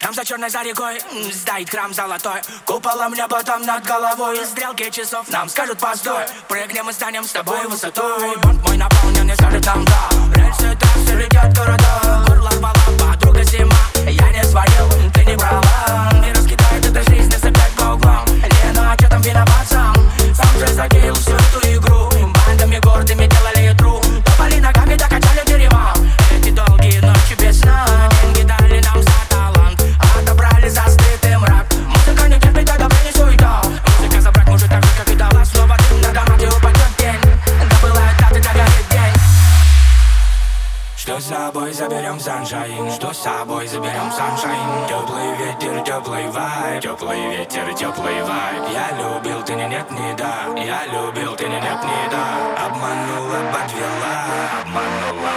Там за черной за рекой стоит храм золотой, куполом небо там над головой. Стрелки часов нам скажут постой, прыгнем и станем с тобой высотой. Бунт мой наполнен и скажет нам да. Рельсы трассы летят города, горло рвала подруга зима. Я не свалил, ты не брала. Не раскидает эта жизнь, нас опять по углам. Лена, что там виноват сам? Сам же затеял всю эту игру. Бандами гордыми делали тру. Топали ногами, докачали дерьма. Эти долгие ночи без сна. Деньги дали нам за талант, отобрали за стыд и мрак. Музыка не терпит, добро не суета. Музыка забрать может так же, как и дала. Снова дым на домах, и упадет день. Да бывает, да ты догорит день. Что с собой заберем саншайн? Что с собой заберем саншайн? Теплый ветер, теплый вайб. Теплый ветер, теплый вайб. Я любил, ты не нет, не да. Я любил, ты не нет, не да. Обманула, подвела. Обманула,